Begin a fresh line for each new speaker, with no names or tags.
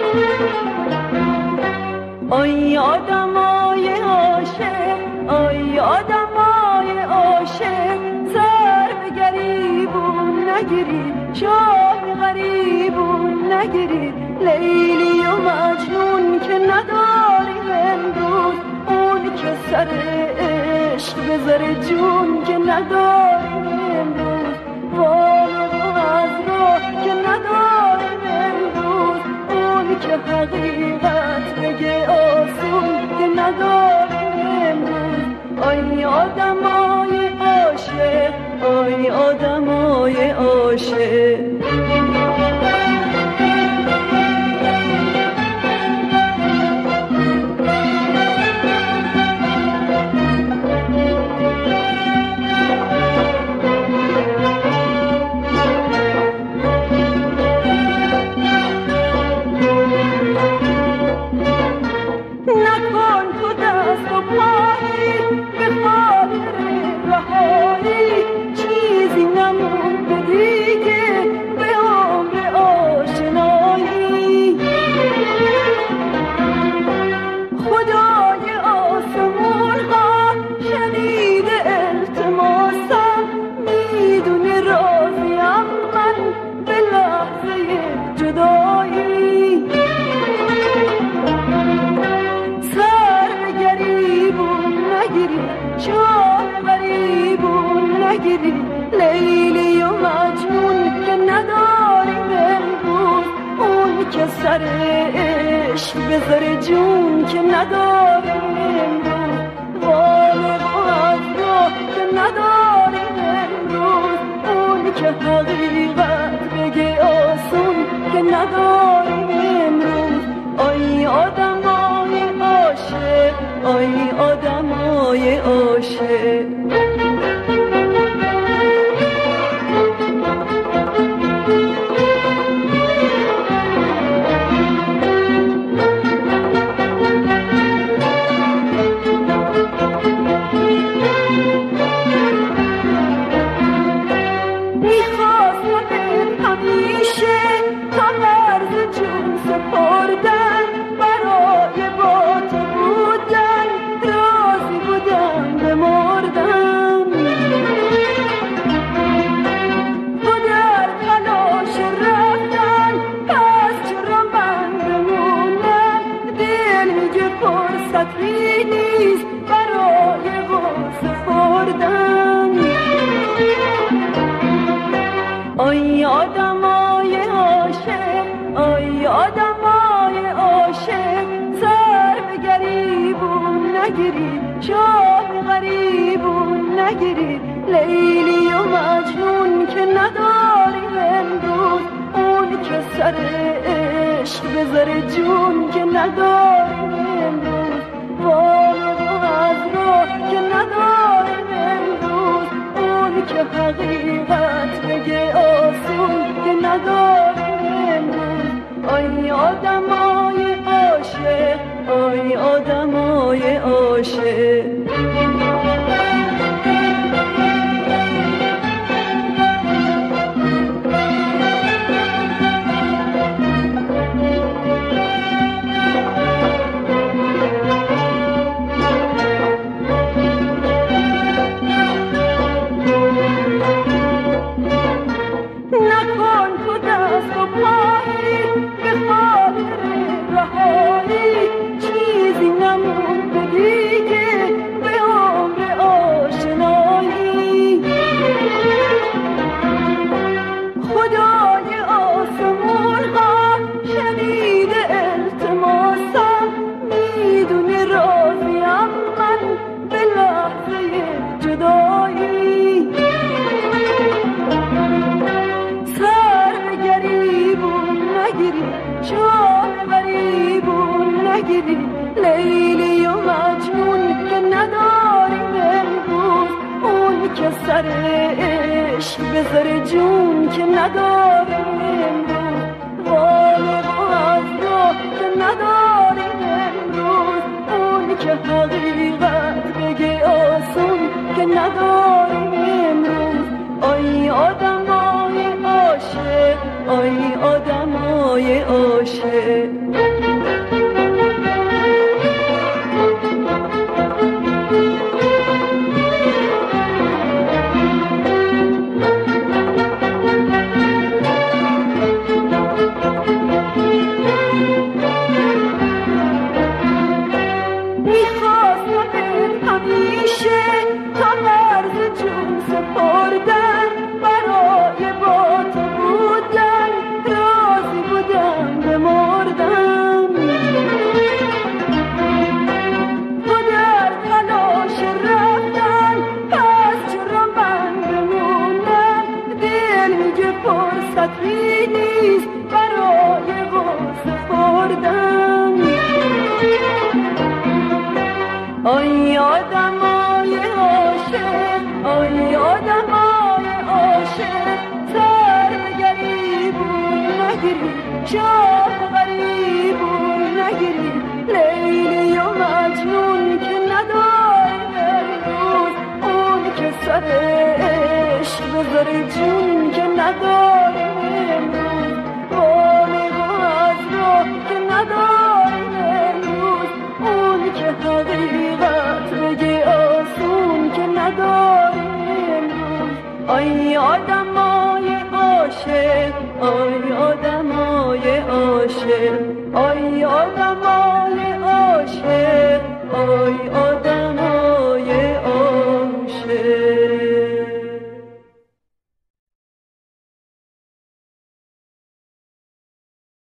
آی آدمای عاشق، آی آدمای عاشق، سر به گریبون نگیرید، شاه غریبون نگیرید. لیلی و مجنون که نداریم امروز، اون که سر عشق بذاره جون که نداریم امروز. وام و عذرا که نداریم امروز، اون که حقیقت بگه آسون که نداریم امروز. آی آدمای عاشق، آی آدمای عاشق. لیلی و مجنون که نداریم امروز، اون که سر عشق بذاره جون که نداریم امروز. والق و عذرا که نداریم امروز، اون که حقیقت بگه آسون که نداریم امروز. آی آدمای عاشق، آی آدمای عاشق. آی آدمای عاشق، آی آدمای عاشق، سر به گریبون نگیرید، شاه غریبون نگیرید. لیلی و مجنون که نداریم امروز، اون که سر عشق بذاره جون که نداریم امروز. والق و عذرا که نداریم امروز، اون که حقیقت بگه آسون که نداریم امروز. آی آدمای عاشق، آی آدمای عاشق. لیلی و مجنون که نداریم امروز، اون که سر عشق بذاره جون که نداریم امروز. والق و عذرا که نداریم امروز، اون که حقیقت بگه آسون که نداریم امروز. آی آدمای عاشق، آی آدمای عاشق. بودم. آی آدمای عاشق، آی آدمای عاشق، سر به گریبون نگیری، شاه غریبون نگیری. لیلی و مجنون که نداریم امروز، اون که سر عشق بذاره جون که نداریم امروز. بامیق و عذرا که نداریم امروز، اون که حقیقت بگه آسون که نداریم امروز. آی آدمای عاشق، آی آدمای عاشق، آی آدمای